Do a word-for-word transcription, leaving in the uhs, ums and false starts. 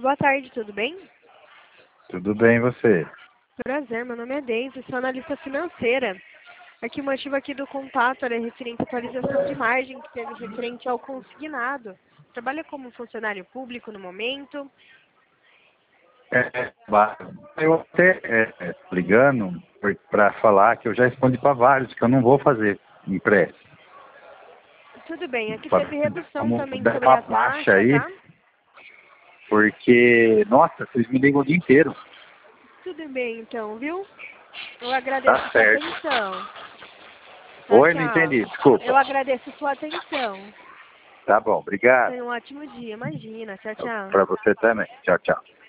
boa tarde, tudo bem? Tudo bem, você? Prazer, meu nome é Deise, sou analista financeira. Aqui o motivo aqui do contato era referente à atualização de margem que teve referente ao consignado. Trabalha como funcionário público no momento? É, eu até é, ligando para falar que eu já respondi para vários que eu não vou fazer empréstimo. Tudo bem, aqui Pra- teve redução Vamos também dar sobre uma a baixa taxa, aí, tá? porque, nossa, vocês me ligam o dia inteiro. Tudo bem então, viu? Eu agradeço Tá sua certo. atenção. Tchau, Oi, não tchau. entendi, desculpa. Eu agradeço sua atenção. Tá bom, obrigado. Tenha um ótimo dia, imagina. Tchau, tchau. Para você também. Tchau, tchau.